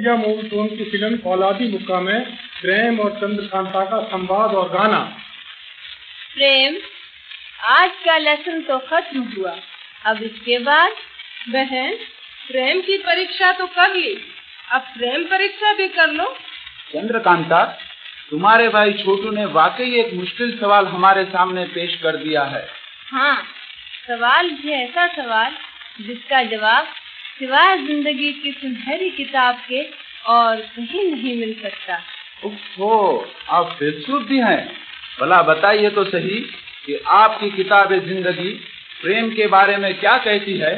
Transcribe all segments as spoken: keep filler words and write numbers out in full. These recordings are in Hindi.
यह मूवी टोन की फिल्म औलादी मुक्का में प्रेम और चंद्रकांता का संवाद और गाना। प्रेम, आज का लेसन तो खत्म हुआ। अब इसके बाद बहन, प्रेम की परीक्षा तो कर ली, अब प्रेम परीक्षा भी कर लो। चंद्रकांता, तुम्हारे भाई छोटू ने वाकई एक मुश्किल सवाल हमारे सामने पेश कर दिया है। हाँ, सवाल भी ऐसा सवाल जिसका जवाब सिवाय जिंदगी की सुनहरी किताब के और कहीं नहीं मिल सकता। ओहो, आप फिलसूफ भी हैं। भला बताइए तो सही कि आपकी किताब जिंदगी प्रेम के बारे में क्या कहती है?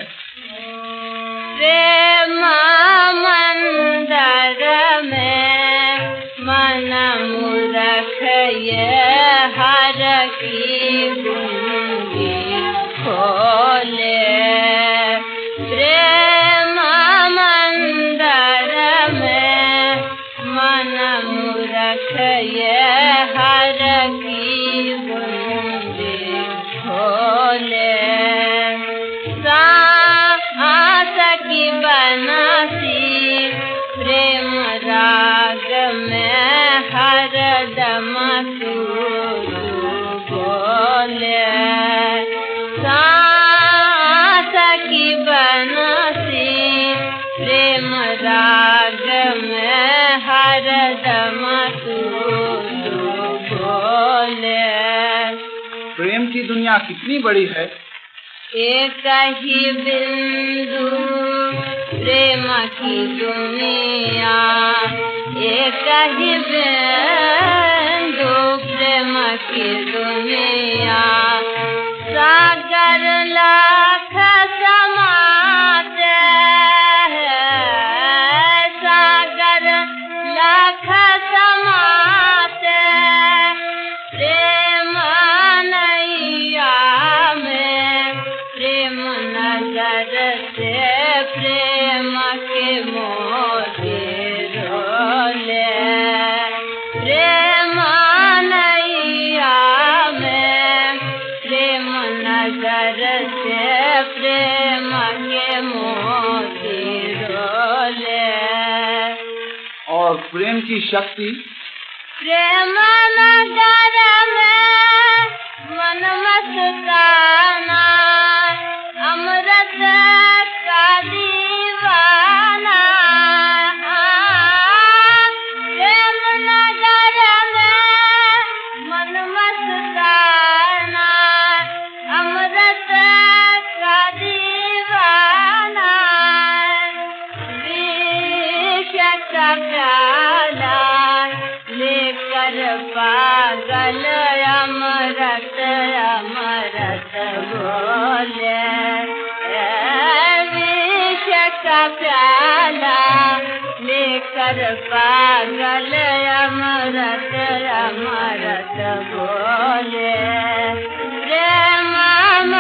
प्रेम मंदर में मन मूरख ये हर की गुंगी खोले। प्रेम मंदर में मन मूरख ये हर की गुंगी खोले। की बनसी प्रेम राग में हर दम तू बोले। सांस की बनसी प्रेम राग में हर दम तू बोले। प्रेम की दुनिया कितनी बड़ी है? एक ही बिंदु प्रेम की दुनिया, एक ही बिंदु प्रेम की दुनिया। सागर लाख समाते हैं, सागर लाख समाते प्रेम नैया में। प्रेम नजर से प्रेम के मोती रोले। प्रेम नैया में प्रेम नजर से प्रेम के मोती रोले। और प्रेम की शक्ति? प्रेम नगर में मन मस्ताना, अमृत का दीवाना। प्रेम नगर में मन मस्ताना, अमृत का दीवाना। विष का प्याला लेकर पागल अमृत अमृत बोले। विष का प्याला लेकर पागल अमृत अमृत बोले। प्रेम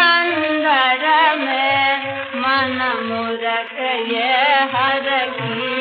मंदिर में मन मूरख ये हर की